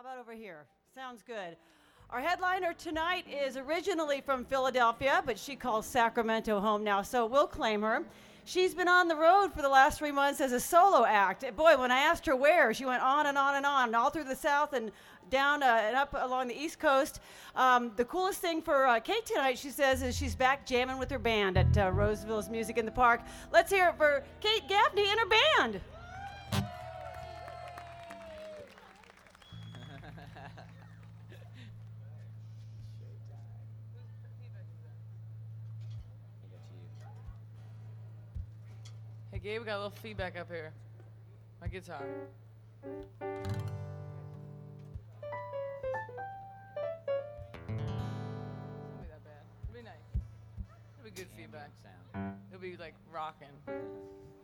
about over here? Sounds good. Our headliner tonight is originally from Philadelphia, but she calls Sacramento home now, so we'll claim her. She's been on the road for the last 3 months as a solo act. Boy, when I asked her where, she went on and on and on, all through the South and down and up along the East Coast. The coolest thing for Kate tonight, she says, is she's back jamming with her band at Roseville's Music in the Park. Let's hear it for Kate Gaffney and her band. Hey Gabe, we got a little feedback up here. My guitar. Won't be that bad. It'll be nice. It'll be good feedback. It'll be like rocking.